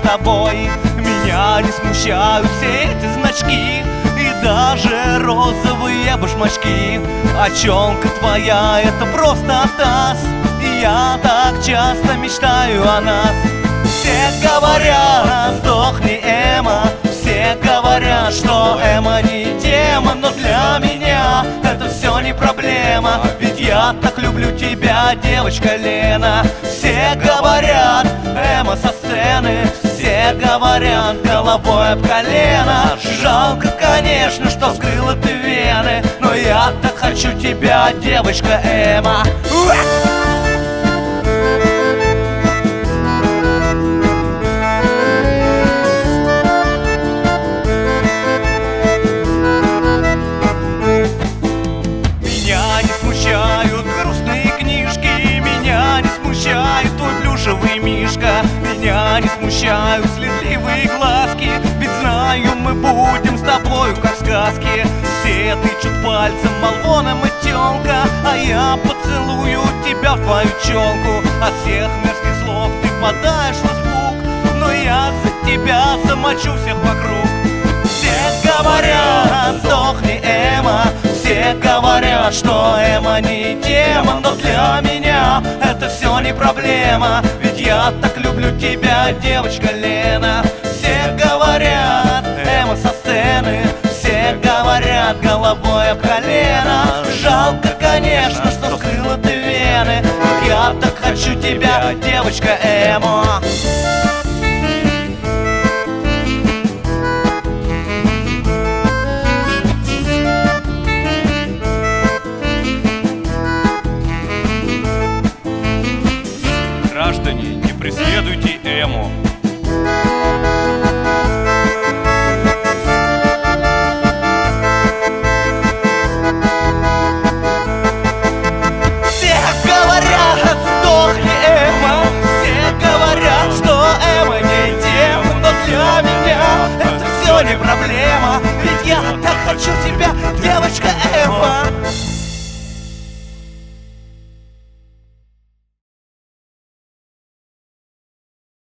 тобой. Меня не смущают все эти значки и даже розовые башмачки. А челка твоя — это просто таз, и я так часто мечтаю о нас. Все говорят, сдохни, Эма. Все говорят, что Эма не тема, но для меня это все не проблема, ведь я так люблю тебя, девочка Лена. Все говорят, Эма со сцены, все говорят, головой об колено. Жалко, конечно, что скрыла ты вены, но я так хочу тебя, девочка Эма. Мишка, меня не смущают слезливые глазки, ведь знаю, мы будем с тобою как в сказке. Все тычут пальцем, мол, вон и тёлка, а я поцелую тебя в твою челку. От всех мерзких слов ты впадаешь в испуг, но я за тебя замочу всех вокруг. Все говорят, сдохни, Эма. Все говорят, что Эма не тема, но для меня это все не проблема, ведь я так люблю тебя, девочка Лена. Все говорят, Эма со сцены, все говорят, головой об колено. Жалко, конечно, что скрыла ты вены, но я так хочу тебя, девочка Эма. Граждане, не преследуйте Эму. Все говорят, сдохни, Эма. Все говорят, что Эма не тема, но для меня это все не проблема, ведь я так хочу тебя,